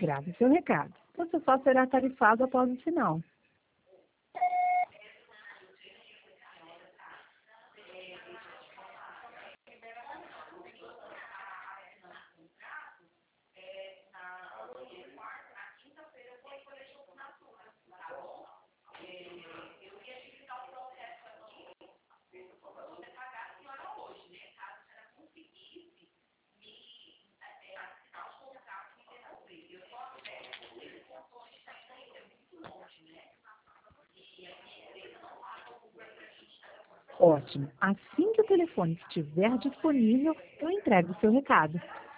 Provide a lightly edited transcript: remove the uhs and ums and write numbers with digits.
Grave seu recado. Você só será tarifado após o sinal. Ótimo. Assim que o telefone estiver disponível, eu entrego o seu recado.